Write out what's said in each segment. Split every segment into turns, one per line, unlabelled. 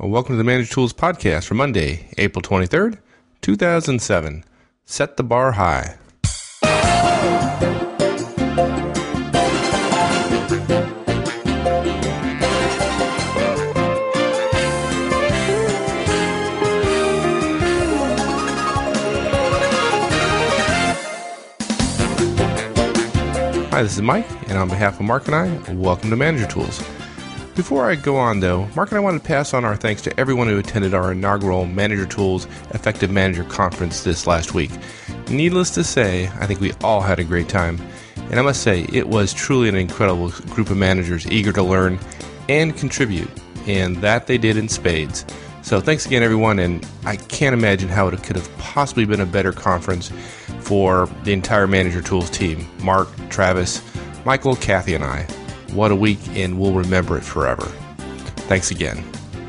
Well, welcome to the Manager Tools podcast for Monday, April 23rd, 2007. Set the bar high. Hi, this is Mike, and on behalf of Mark and I, welcome to Manager Tools. Before I go on, though, Mark and I wanted to pass on our thanks to everyone who attended our inaugural Manager Tools Effective Manager Conference this last week. Needless to say, I think we all had a great time, and I must say, it was truly an incredible group of managers eager to learn and contribute, and that they did in spades. So thanks again, everyone, and I can't imagine how it could have possibly been a better conference for the entire Manager Tools team. Mark, Travis, Michael, Kathy, and I. What a week, and we'll remember it forever. Thanks again.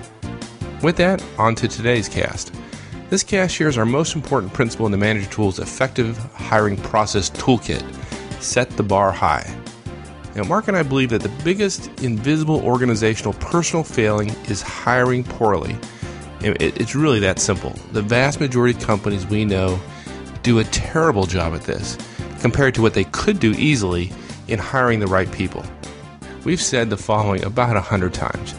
With that, on to today's cast. This cast shares our most important principle in the Manager Tools Effective Hiring Process Toolkit, Set the Bar High. Now, Mark and I believe that the biggest invisible organizational personal failing is hiring poorly. It's really that simple. The vast majority of companies we know do a terrible job at this, compared to what they could do easily in hiring the right people. We've said the following about 100 times.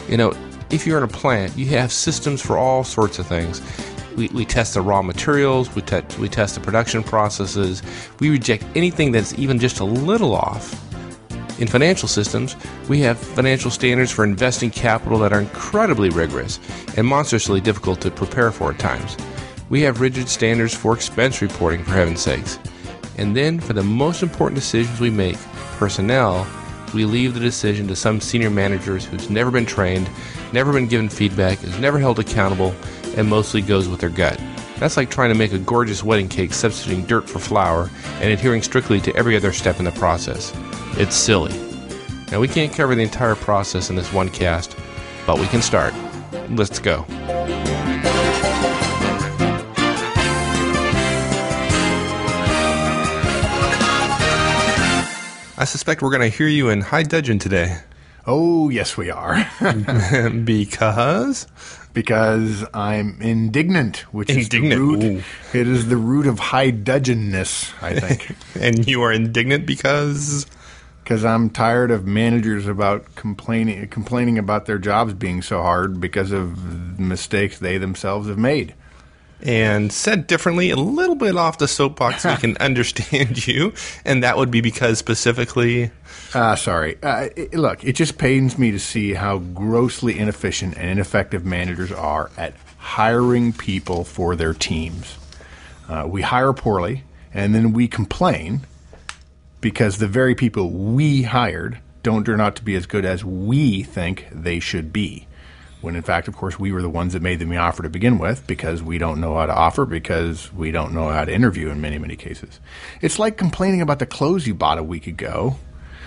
If you're in a plant, you have systems for all sorts of things. We test the raw materials, we test the production processes, we reject anything that's even just a little off. In financial systems, we have financial standards for investing capital that are incredibly rigorous and monstrously difficult to prepare for at times. We have rigid standards for expense reporting, for heaven's sakes. And then, for the most important decisions we make, personnel, we leave the decision to some senior managers who's never been trained, never been given feedback, is never held accountable, and mostly goes with their gut. That's like trying to make a gorgeous wedding cake substituting dirt for flour and adhering strictly to every other step in the process. It's silly. Now, we can't cover the entire process in this one cast, but we can start. Let's go. I suspect we're going to hear you in high dudgeon today.
Oh, yes, we are.
Because?
Because I'm indignant, which is the root. Ooh. It is the root of high dudgeonness, I think.
And you are indignant because?
Because I'm tired of managers about complaining about their jobs being so hard because of mistakes they themselves have made.
And said differently, a little bit off the soapbox, so we can understand you, and that would be because specifically...
Look, it just pains me to see how grossly inefficient and ineffective managers are at hiring people for their teams. We hire poorly, and then we complain because the very people we hired don't turn out to be as good as we think they should be. When in fact, of course, we were the ones that made them the offer to begin with because we don't know how to offer, because we don't know how to interview in many, many cases. It's like complaining about the clothes you bought a week ago.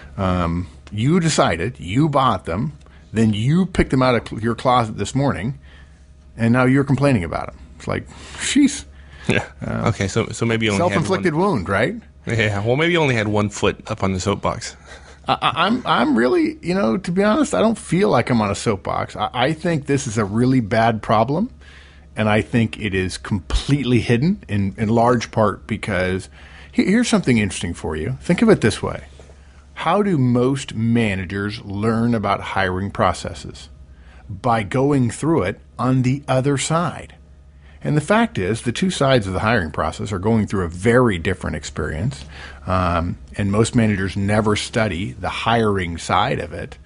You decided, you bought them, then you picked them out of your closet this morning, and now you're complaining about them. It's like, jeez.
Yeah. Okay, so maybe you only
self-inflicted wound, right?
Yeah, well, maybe you only had one foot up on the soapbox.
I'm really, to be honest, I don't feel like I'm on a soapbox. I think this is a really bad problem, and I think it is completely hidden in large part because here's something interesting for you. Think of it this way. How do most managers learn about hiring processes? By going through it on the other side. And the fact is, the two sides of the hiring process are going through a very different experience, and most managers never study the hiring side of it.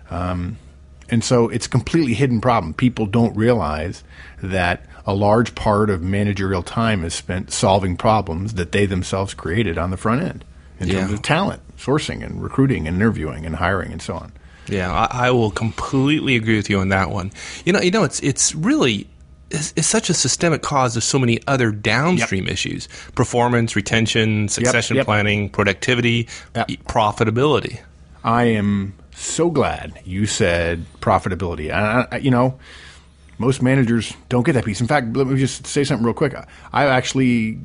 And so it's a completely hidden problem. People don't realize that a large part of managerial time is spent solving problems that they themselves created on the front end in terms of talent, sourcing, and recruiting, and interviewing, and hiring, and so on.
Yeah, I will completely agree with you on that one. It's really... It's such a systemic cause of so many other downstream issues: performance, retention, succession planning, productivity, profitability.
I am so glad you said profitability. Most managers don't get that piece. In fact, let me just say something real quick. I actually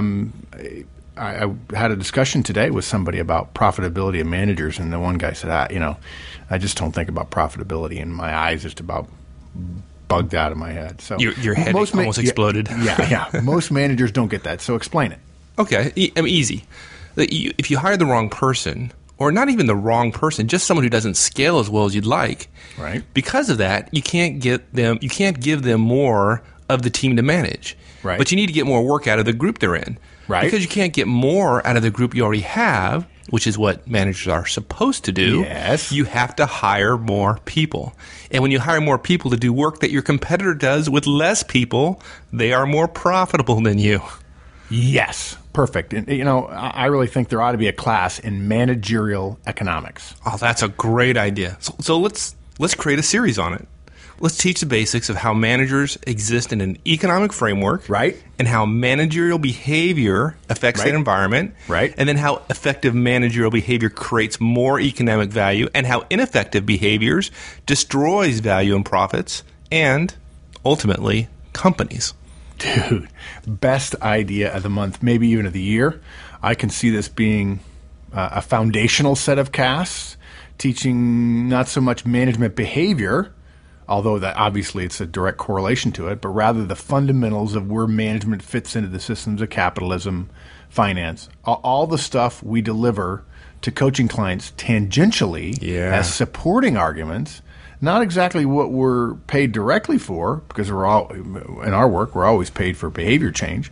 I had a discussion today with somebody about profitability of managers, and the one guy said, I just don't think about profitability, and my eyes just about bugged out of my head. So
Your head almost exploded.
Yeah. Most managers don't get that. So explain it.
Okay, easy. If you hire the wrong person, or not even the wrong person, just someone who doesn't scale as well as you'd like,
right?
Because of that, you can't give them more of the team to manage.
Right.
But you need to get more work out of the group they're in.
Right.
Because you can't get more out of the group you already have, which is what managers are supposed to do.
Yes.
You have to hire more people. And when you hire more people to do work that your competitor does with less people, they are more profitable than you.
Yes. Perfect. And, I really think there ought to be a class in managerial economics.
Oh, that's a great idea. So let's create a series on it. Let's teach the basics of how managers exist in an economic framework.
Right.
And how managerial behavior affects that environment.
Right.
And then how effective managerial behavior creates more economic value, and how ineffective behaviors destroys value and profits, and ultimately companies.
Dude, best idea of the month, maybe even of the year. I can see this being a foundational set of casts, teaching not so much management behavior, although that obviously it's a direct correlation to it, but rather the fundamentals of where management fits into the systems of capitalism, finance, all the stuff we deliver to coaching clients tangentially as supporting arguments. Not exactly what we're paid directly for, because we're all in our work, we're always paid for behavior change.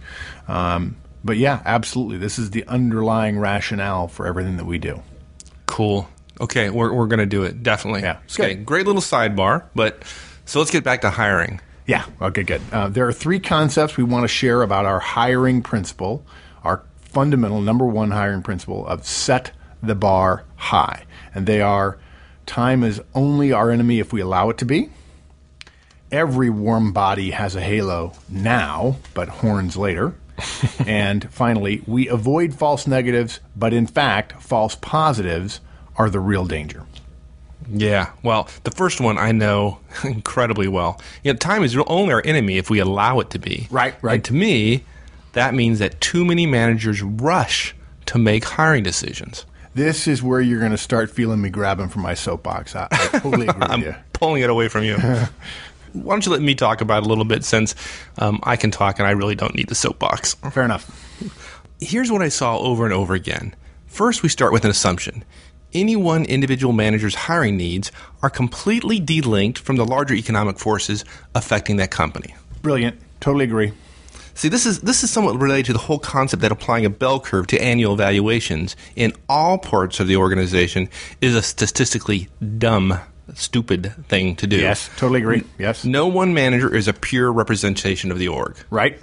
But yeah, absolutely. This is the underlying rationale for everything that we do.
Cool. Okay, we're going to do it, definitely.
Yeah.
Okay, great little sidebar, so let's get back to hiring.
Yeah, okay, good. There are 3 concepts we want to share about our hiring principle, our fundamental number 1 hiring principle of set the bar high. And they are: time is only our enemy if we allow it to be. Every warm body has a halo now, but horns later. And finally, we avoid false negatives, but in fact, false positives are the real danger.
Yeah, well, the first one I know incredibly well. Time is only our enemy if we allow it to be.
Right.
And to me, that means that too many managers rush to make hiring decisions.
This is where you're going to start feeling me grabbing for my soapbox. I totally agree with you.
I'm pulling it away from you. Why don't you let me talk about it a little bit, since I can talk and I really don't need the soapbox.
Fair enough.
Here's what I saw over and over again. First, we start with an assumption. Any one individual manager's hiring needs are completely delinked from the larger economic forces affecting that company.
Brilliant. Totally agree.
See, this is somewhat related to the whole concept that applying a bell curve to annual evaluations in all parts of the organization is a statistically dumb, stupid thing to do.
Yes, totally agree. Yes.
No one manager is a pure representation of the org.
Right.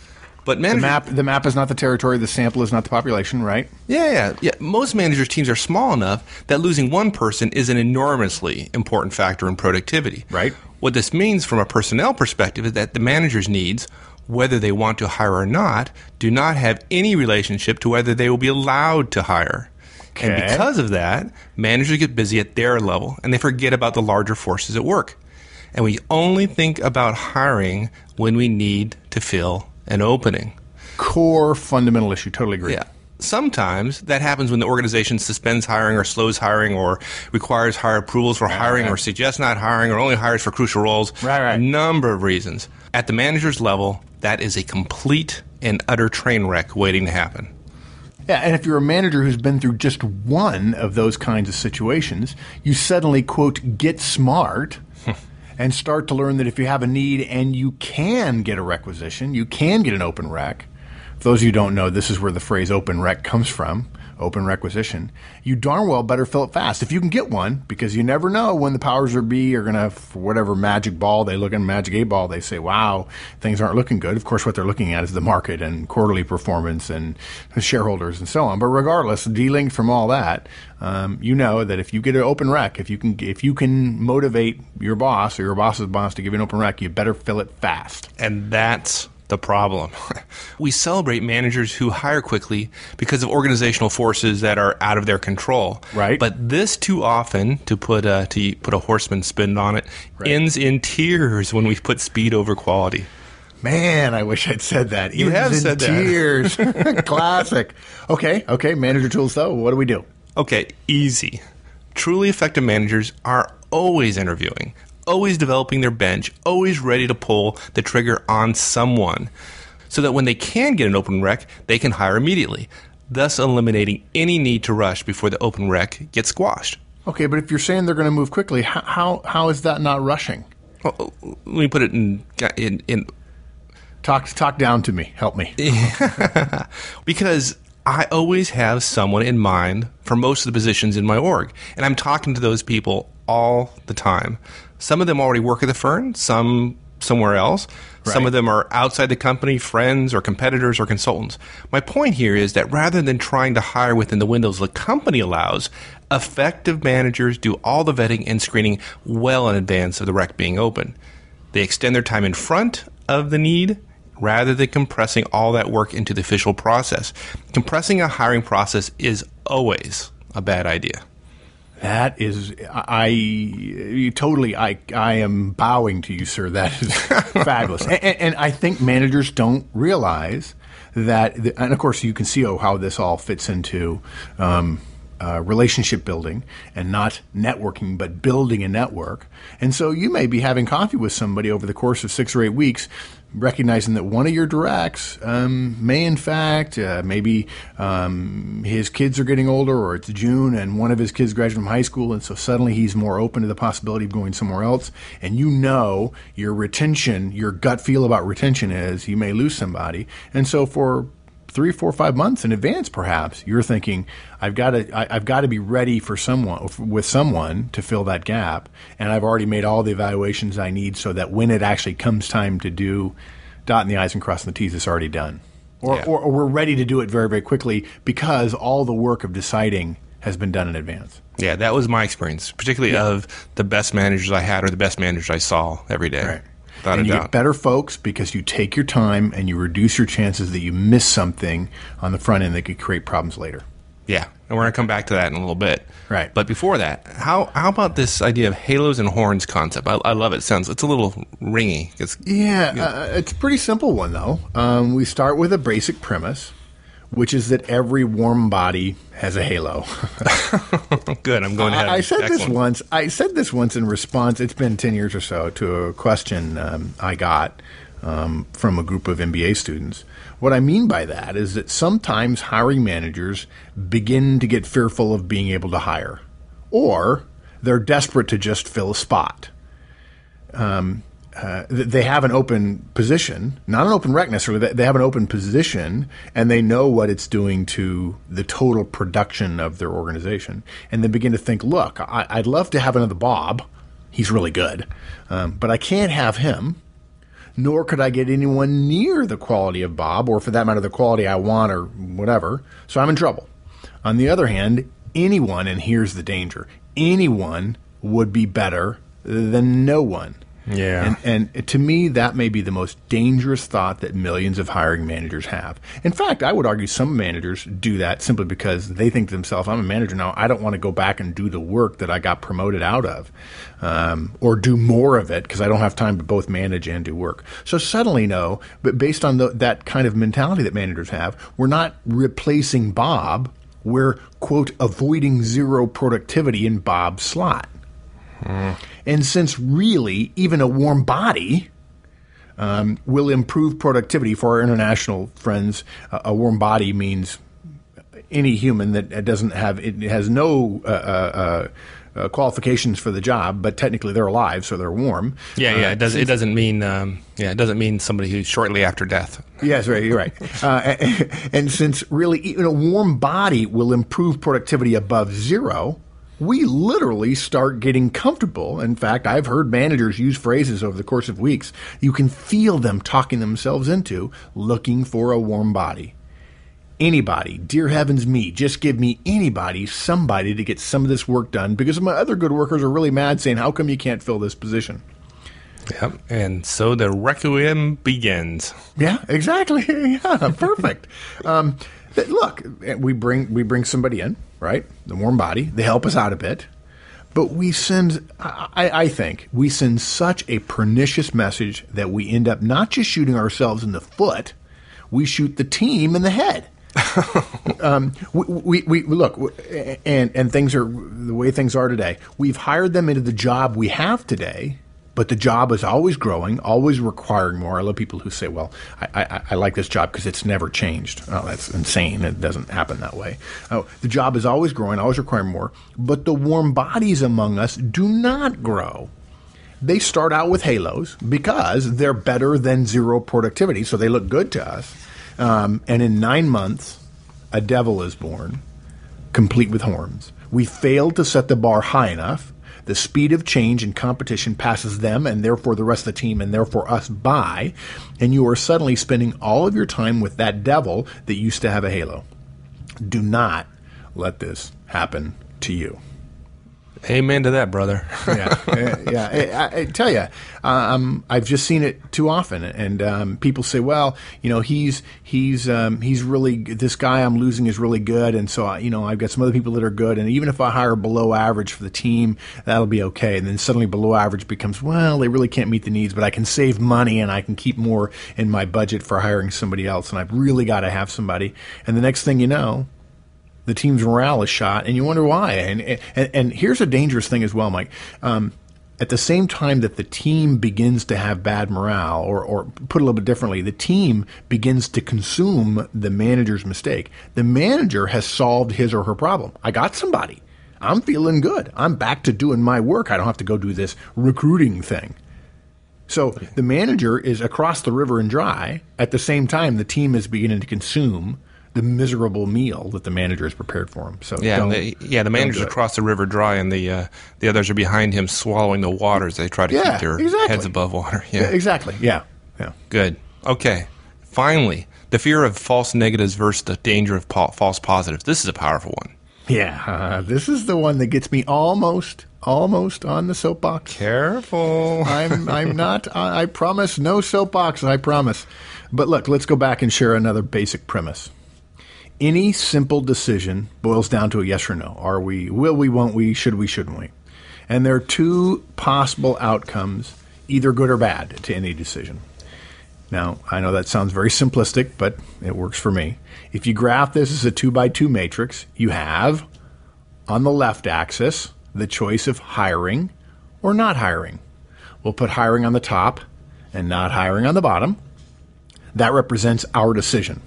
But
the map is not the territory, the sample is not the population, right?
Yeah. Most managers' teams are small enough that losing one person is an enormously important factor in productivity.
Right.
What this means from a personnel perspective is that the manager's needs, whether they want to hire or not, do not have any relationship to whether they will be allowed to hire.
Okay.
And because of that, managers get busy at their level, and they forget about the larger forces at work. And we only think about hiring when we need to fill an opening.
Core fundamental issue. Totally agree.
Yeah. Sometimes that happens when the organization suspends hiring or slows hiring or requires higher approvals for hiring or suggests not hiring or only hires for crucial roles.
Right.
A number of reasons. At the manager's level, that is a complete and utter train wreck waiting to happen.
Yeah, and if you're a manager who's been through just one of those kinds of situations, you suddenly, quote, get smart and start to learn that if you have a need and you can get a requisition, you can get an open rec. For those of you who don't know, this is where the phrase open rec comes from, open requisition. You darn well better fill it fast if you can get one, because you never know when the powers that be are going to, for whatever magic ball they look at, magic 8-ball, they say, wow, things aren't looking good. Of course, what they're looking at is the market and quarterly performance and shareholders and so on. But regardless, delinked from all that, you know that if you get an open rec, if you can motivate your boss or your boss's boss to give you an open rec, you better fill it fast.
And that's the problem. We celebrate managers who hire quickly because of organizational forces that are out of their control.
Right.
But this too often, to put a horseman spin on it, ends in tears when we put speed over quality.
Man, I wish I'd said that.
You have said
tears. Classic. Okay. Manager tools, though. What do we do?
Okay, easy. Truly effective managers are always interviewing, always developing their bench, always ready to pull the trigger on someone, so that when they can get an open rec, they can hire immediately, thus eliminating any need to rush before the open rec gets squashed.
Okay, but if you're saying they're going to move quickly, how is that not rushing?
Well, let me put it in
Talk down to me. Help me.
Because I always have someone in mind for most of the positions in my org, and I'm talking to those people all the time. Some of them already work at the firm, some somewhere else. Right. Some of them are outside the company, friends or competitors or consultants. My point here is that rather than trying to hire within the windows the company allows, effective managers do all the vetting and screening well in advance of the rec being open. They extend their time in front of the need rather than compressing all that work into the official process. Compressing a hiring process is always a bad idea.
That is, I am bowing to you, sir. That is fabulous. And I think managers don't realize that, and of course you can see how this all fits into relationship building and not networking, but building a network. And so you may be having coffee with somebody over the course of 6 or 8 weeks, recognizing that one of your directs may in fact, maybe his kids are getting older, or it's June and one of his kids graduated from high school, and so suddenly he's more open to the possibility of going somewhere else. And you know your retention, your gut feel about retention is you may lose somebody. And so for 3, 4, 5 months in advance, perhaps you're thinking, I've got to be ready for someone to fill that gap, and I've already made all the evaluations I need so that when it actually comes time to do dotting the I's and crossing the T's, it's already done, or we're ready to do it very, very quickly because all the work of deciding has been done in advance.
Yeah, that was my experience, particularly of the best managers I had or the best managers I saw every day.
Right. And you get better folks because you take your time and you reduce your chances that you miss something on the front end that could create problems later.
Yeah, and we're going to come back to that in a little bit.
Right.
But before that, how about this idea of halos and horns concept? I love it. It's a little ringy. It's
a pretty simple one, though. We start with a basic premise, which is that every warm body has a halo.
Good. I'm going ahead.
I said this once in response. It's been 10 years or so to a question I got from a group of MBA students. What I mean by that is that sometimes hiring managers begin to get fearful of being able to hire, or they're desperate to just fill a spot. They have an open position, not an open rec necessarily. They have an open position, and they know what it's doing to the total production of their organization. And they begin to think, look, I'd love to have another Bob. He's really good. But I can't have him, nor could I get anyone near the quality of Bob, or for that matter, the quality I want or whatever. So I'm in trouble. On the other hand, anyone, and here's the danger, anyone would be better than no one.
Yeah.
And to me, that may be the most dangerous thought that millions of hiring managers have. In fact, I would argue some managers do that simply because they think to themselves, I'm a manager now, I don't want to go back and do the work that I got promoted out of, or do more of it because I don't have time to both manage and do work. So suddenly, no, but based on that kind of mentality that managers have, we're not replacing Bob, we're, quote, avoiding zero productivity in Bob's slot. And since really even a warm body will improve productivity for our international friends, a warm body means any human that has no qualifications for the job, but technically they're alive, so they're warm.
Yeah. It doesn't mean somebody who's shortly after death.
Yes, right. You're right. And since really even a warm body will improve productivity above zero, we literally start getting comfortable. In fact, I've heard managers use phrases over the course of weeks. You can feel them talking themselves into looking for a warm body. Anybody, dear heavens me, just give me anybody, somebody to get some of this work done because my other good workers are really mad saying, how come you can't fill this position?
Yep, and so the requiem begins.
Yeah, exactly. Yeah, perfect. Look, we bring somebody in, right? The warm body. They help us out a bit. But we send, I think, we send such a pernicious message that we end up not just shooting ourselves in the foot, we shoot the team in the head. We look, and things are the way things are today. We've hired them into the job we have today, But the job is always growing, always requiring more. I love people who say, well, I like this job because it's never changed. Oh, that's insane. It doesn't happen that way. Oh, the job is always growing, always requiring more. But the warm bodies among us do not grow. They start out with halos because they're better than zero productivity, so they look good to us. And in 9 months, a devil is born, complete with horns. We failed to set the bar high enough. The speed of change and competition passes them and therefore the rest of the team and therefore us by, and you are suddenly spending all of your time with that devil that used to have a halo. Do not let this happen to you.
Amen to that, brother.
Yeah. I tell you, I've just seen it too often, and people say, "Well, he's really this guy I'm losing is really good, and so I've got some other people that are good, and even if I hire below average for the team, that'll be okay." And then suddenly below average becomes, well, they really can't meet the needs, but I can save money and I can keep more in my budget for hiring somebody else, and I've really got to have somebody. And the next thing you know, the team's morale is shot, and you wonder why. And here's a dangerous thing as well, Mike. At the same time that the team begins to have bad morale, or put a little bit differently, the team begins to consume the manager's mistake. The manager has solved his or her problem. I got somebody. I'm feeling good. I'm back to doing my work. I don't have to go do this recruiting thing. So the manager is across the river and dry. At the same time, the team is beginning to consume the miserable meal that the manager has prepared for him. So
the manager's across the river dry, and the others are behind him swallowing the waters. They try to keep their heads above water. Yeah,
exactly. Yeah.
Good. Okay. Finally, the fear of false negatives versus the danger of false positives. This is a powerful one.
Yeah, this is the one that gets me almost on the soapbox.
Careful.
I'm not. I promise, no soapbox. I promise. But look, let's go back and share another basic premise. Any simple decision boils down to a yes or no. Are we, will we, won't we, should we, shouldn't we? And there are two possible outcomes, either good or bad, to any decision. Now, I know that sounds very simplistic, but it works for me. If you graph this as a 2x2 matrix, you have, on the left axis, the choice of hiring or not hiring. We'll put hiring on the top and not hiring on the bottom. That represents our decision.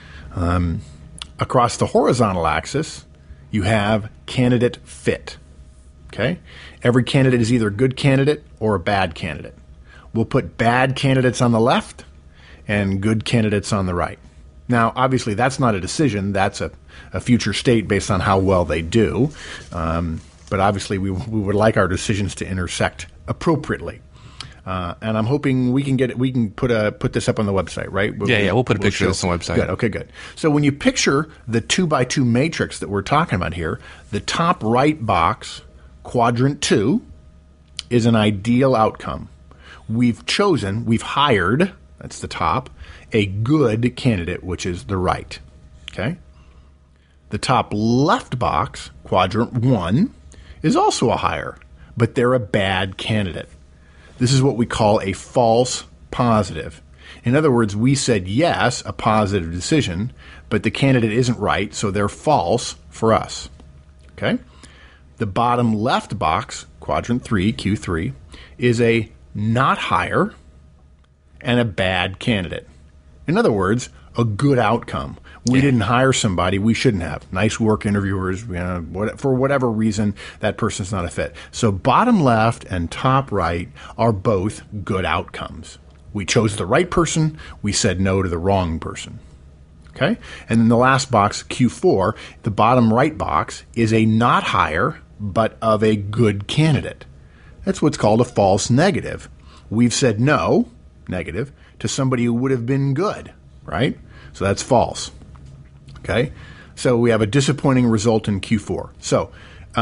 Across the horizontal axis, you have candidate fit. Okay? Every candidate is either a good candidate or a bad candidate. We'll put bad candidates on the left and good candidates on the right. Now, obviously, that's not a decision. That's a future state based on how well they do. But obviously, we would like our decisions to intersect appropriately. And I'm hoping we can put this up on the website, right?
We'll put a picture of this on the website.
Good. Okay, good. So when you picture the 2x2 matrix that we're talking about here, the top right box, quadrant 2, is an ideal outcome. We've hired, that's the top, a good candidate, which is the right. Okay? The top left box, quadrant 1, is also a hire, but they're a bad candidate. This is what we call a false positive. In other words, we said yes, a positive decision, but the candidate isn't right, so they're false for us. Okay? The bottom left box, quadrant 3, Q3, is a not hire and a bad candidate. In other words, a good outcome. We didn't hire somebody we shouldn't have. Nice work, interviewers. For whatever reason, that person's not a fit. So bottom left and top right are both good outcomes. We chose the right person. We said no to the wrong person. Okay? And then the last box, Q4, the bottom right box, is a not hire, but of a good candidate. That's what's called a false negative. We've said no, negative, to somebody who would have been good, right? So that's false. Okay, so we have a disappointing result in Q4. So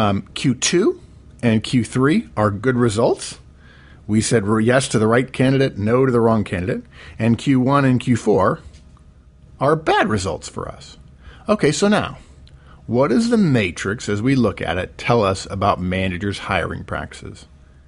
Q2 and Q3 are good results. We said yes to the right candidate, no to the wrong candidate. And Q1 and Q4 are bad results for us. Okay, so now, what does the matrix, as we look at it, tell us about managers' hiring practices?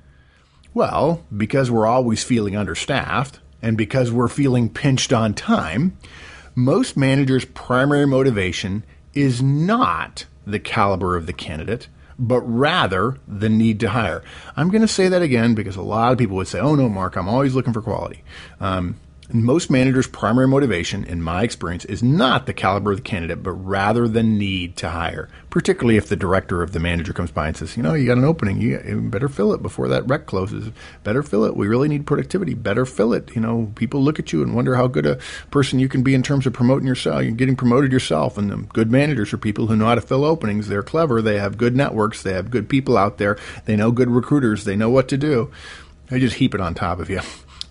Well, because we're always feeling understaffed and because we're feeling pinched on time, most managers' primary motivation is not the caliber of the candidate, but rather the need to hire. I'm going to say that again because a lot of people would say, oh no, Mark, I'm always looking for quality. Most managers' primary motivation, in my experience, is not the caliber of the candidate, but rather the need to hire, particularly if the director of the manager comes by and says, you got an opening. You better fill it before that rec closes. Better fill it. We really need productivity. Better fill it. People look at you and wonder how good a person you can be in terms of promoting yourself. You're getting promoted yourself. And good managers are people who know how to fill openings. They're clever. They have good networks. They have good people out there. They know good recruiters. They know what to do. They just heap it on top of you.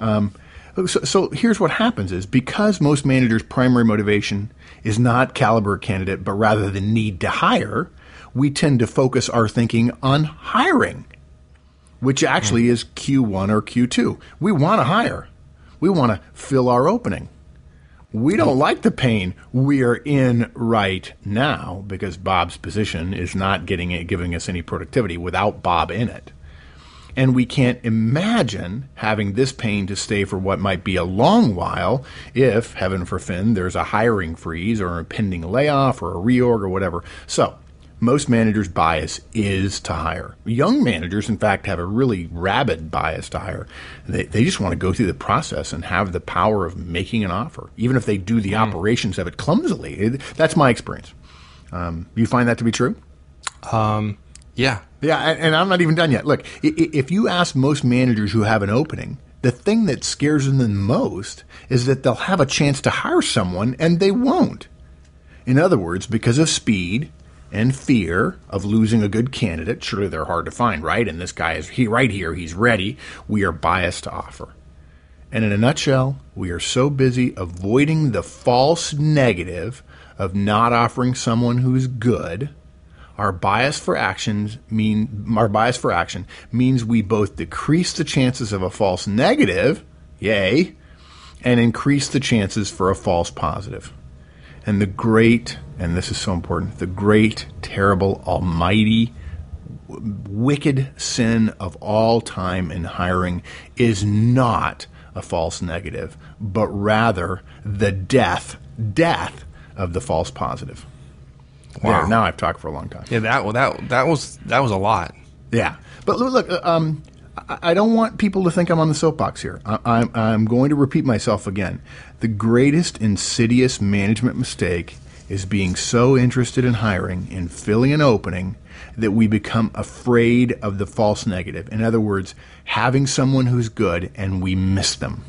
So here's what happens is because most managers' primary motivation is not caliber candidate, but rather the need to hire, we tend to focus our thinking on hiring, which actually is Q1 or Q2. We want to hire. We want to fill our opening. We don't like the pain we are in right now because Bob's position is not giving us any productivity without Bob in it. And we can't imagine having this pain to stay for what might be a long while if, heaven forfend, there's a hiring freeze or a pending layoff or a reorg or whatever. So most managers' bias is to hire. Young managers, in fact, have a really rabid bias to hire. They just want to go through the process and have the power of making an offer, even if they do the operations of it clumsily. That's my experience. You find that to be true?
Yeah.
Yeah, and I'm not even done yet. Look, if you ask most managers who have an opening, the thing that scares them the most is that they'll have a chance to hire someone and they won't. In other words, because of speed and fear of losing a good candidate, surely they're hard to find, right? And this guy is right here, he's ready. We are biased to offer. And in a nutshell, we are so busy avoiding the false negative of not offering someone who's good. Our bias for action means we both decrease the chances of a false negative, yay, and increase the chances for a false positive. And and this is so important, the great, terrible, almighty, wicked sin of all time in hiring is not a false negative, but rather the death of the false positive.
Wow.
There, now I've talked for a long time.
Yeah, that was a lot.
Yeah, but look, I don't want people to think I'm on the soapbox here. I'm going to repeat myself again. The greatest insidious management mistake is being so interested in hiring, in filling an opening, that we become afraid of the false negative. In other words, having someone who's good and we miss them.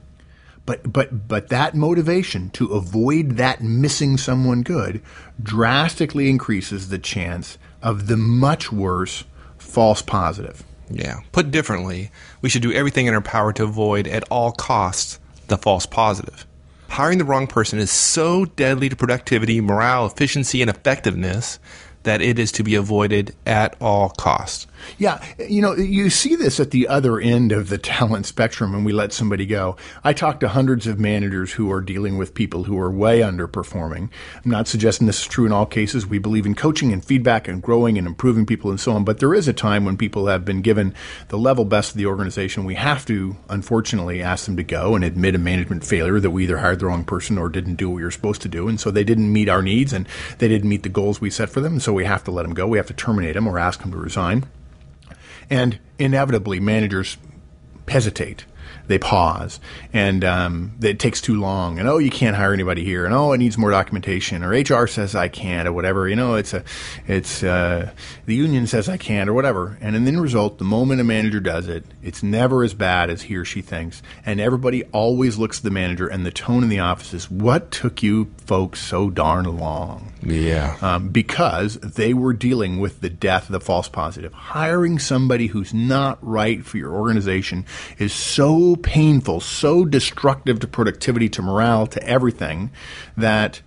But that motivation to avoid that missing someone good drastically increases the chance of the much worse false positive.
Yeah. Put differently, we should do everything in our power to avoid at all costs the false positive. Hiring the wrong person is so deadly to productivity, morale, efficiency, and effectiveness that it is to be avoided at all costs.
Yeah, you see this at the other end of the talent spectrum when we let somebody go. I talk to hundreds of managers who are dealing with people who are way underperforming. I'm not suggesting this is true in all cases. We believe in coaching and feedback and growing and improving people and so on. But there is a time when people have been given the level best of the organization. We have to, unfortunately, ask them to go and admit a management failure that we either hired the wrong person or didn't do what we were supposed to do. And so they didn't meet our needs and they didn't meet the goals we set for them. And so we have to let them go. We have to terminate them or ask them to resign. And inevitably, managers hesitate. They pause, and it takes too long. And, you can't hire anybody here. And, it needs more documentation. Or HR says I can't, or whatever. The union says I can't, or whatever. And in the end result, the moment a manager does it, it's never as bad as he or she thinks. And everybody always looks at the manager, and the tone in the office is, what took you folks so darn long?
Yeah.
Because they were dealing with the death of the false positive. Hiring somebody who's not right for your organization is so painful, so destructive to productivity, to morale, to everything, that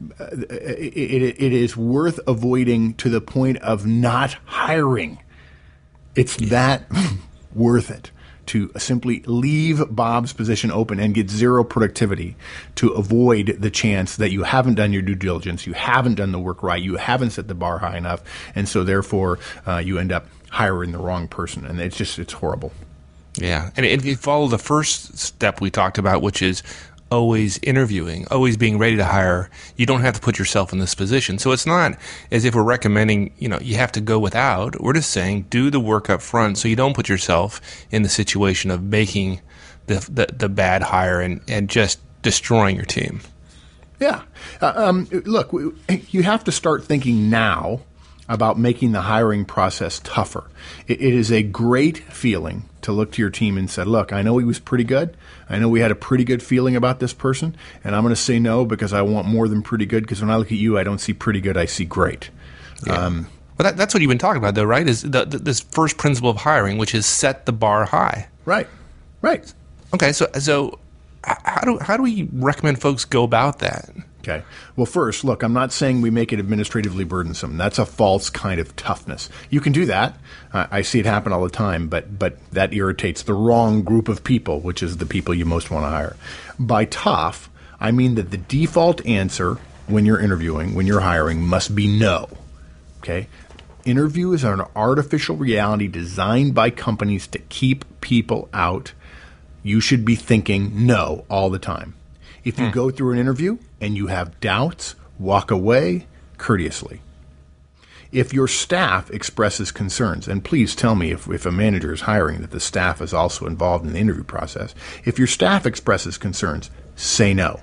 it is worth avoiding to the point of not hiring. It's that worth it to simply leave Bob's position open and get zero productivity to avoid the chance that you haven't done your due diligence, you haven't done the work right, you haven't set the bar high enough, and so therefore you end up hiring the wrong person, and it's horrible.
Yeah, and if you follow the first step we talked about, which is always interviewing, always being ready to hire. You don't have to put yourself in this position. So it's not as if we're recommending, you have to go without. We're just saying do the work up front so you don't put yourself in the situation of making the bad hire and just destroying your team.
Yeah. Look, you have to start thinking now about making the hiring process tougher. It is a great feeling to look to your team and say, look, I know he was pretty good. I know we had a pretty good feeling about this person, and I'm going to say no because I want more than pretty good, because when I look at you, I don't see pretty good, I see great.
Yeah. Well, that's what you've been talking about, though, right? Is this first principle of hiring, which is set the bar high.
Right.
Okay, so how do we recommend folks go about that?
Okay. Well, first, look, I'm not saying we make it administratively burdensome. That's a false kind of toughness. You can do that. I see it happen all the time, but that irritates the wrong group of people, which is the people you most want to hire. By tough, I mean that the default answer when you're interviewing, when you're hiring, must be no. Okay? Interview is an artificial reality designed by companies to keep people out. You should be thinking no all the time. If you go through an interview and you have doubts, walk away courteously. If your staff expresses concerns, and please tell me if a manager is hiring that the staff is also involved in the interview process. If your staff expresses concerns, say no.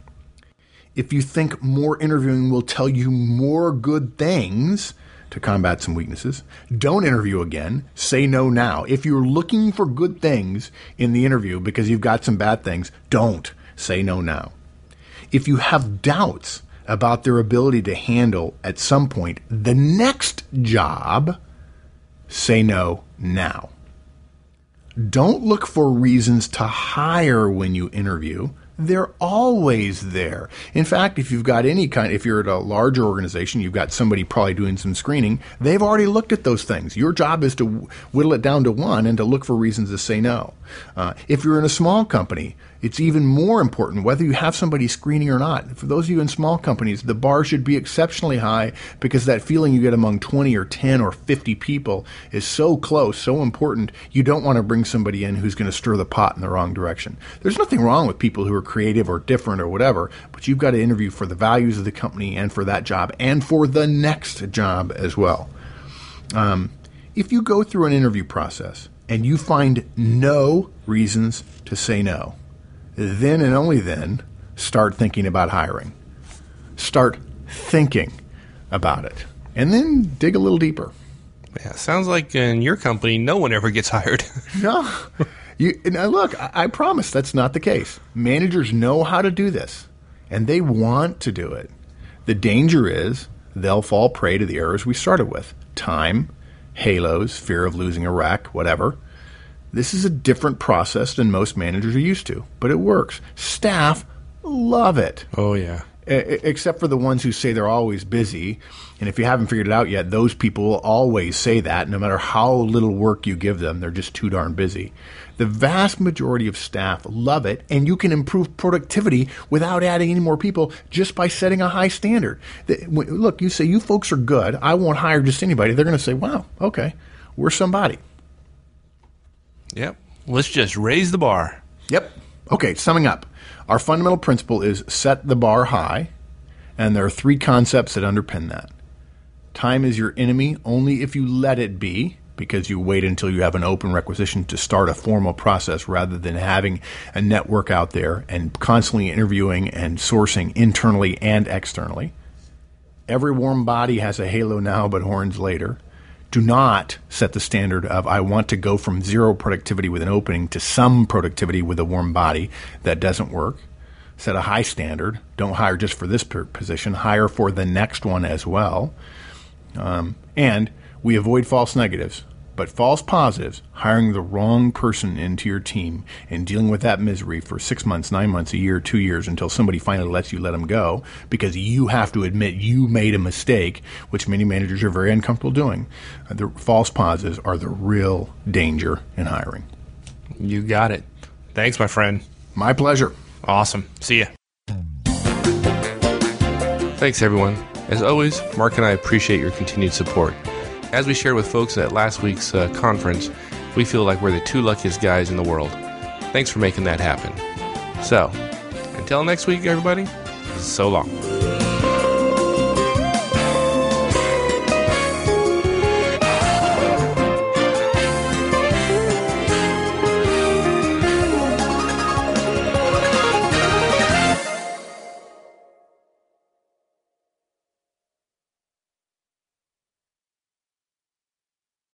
If you think more interviewing will tell you more good things to combat some weaknesses, don't interview again. Say no now. If you're looking for good things in the interview because you've got some bad things, don't. Say no now. If you have doubts about their ability to handle at some point the next job, say no now. Don't look for reasons to hire when you interview. They're always there. In fact, if you're at a larger organization, you've got somebody probably doing some screening, they've already looked at those things. Your job is to whittle it down to one and to look for reasons to say no. If you're in a small company, it's even more important whether you have somebody screening or not. For those of you in small companies, the bar should be exceptionally high because that feeling you get among 20 or 10 or 50 people is so close, so important, you don't want to bring somebody in who's going to stir the pot in the wrong direction. There's nothing wrong with people who are creative or different or whatever, but you've got to interview for the values of the company and for that job and for the next job as well. If you go through an interview process and you find no reasons to say no, then and only then start thinking about hiring. Start thinking about it. And then dig a little deeper.
Yeah, sounds like in your company, no one ever gets hired.
No. Now look, I promise that's not the case. Managers know how to do this, and they want to do it. The danger is they'll fall prey to the errors we started with. Time, halos, fear of losing a rec, whatever. This is a different process than most managers are used to, but it works. Staff love it.
Oh, yeah.
Except for the ones who say they're always busy. And if you haven't figured it out yet, those people will always say that no matter how little work you give them. They're just too darn busy. The vast majority of staff love it, and you can improve productivity without adding any more people just by setting a high standard. Look, you say, you folks are good. I won't hire just anybody. They're going to say, wow, okay, we're somebody.
Yep. Let's just raise the bar.
Yep. Okay, summing up. Our fundamental principle is set the bar high, and there are three concepts that underpin that. Time is your enemy only if you let it be, because you wait until you have an open requisition to start a formal process rather than having a network out there and constantly interviewing and sourcing internally and externally. Every warm body has a halo now but horns later. Do not set the standard of, I want to go from zero productivity with an opening to some productivity with a warm body. That doesn't work. Set a high standard. Don't hire just for this position. Hire for the next one as well. And we avoid false negatives. But false positives, hiring the wrong person into your team and dealing with that misery for 6 months, 9 months, a year, 2 years until somebody finally lets you let them go because you have to admit you made a mistake, which many managers are very uncomfortable doing. The false positives are the real danger in hiring.
You got it. Thanks, my friend.
My pleasure.
Awesome. See ya. Thanks, everyone. As always, Mark and I appreciate your continued support. As we shared with folks at last week's conference, we feel like we're the two luckiest guys in the world. Thanks for making that happen. So, Until next week, everybody, so long.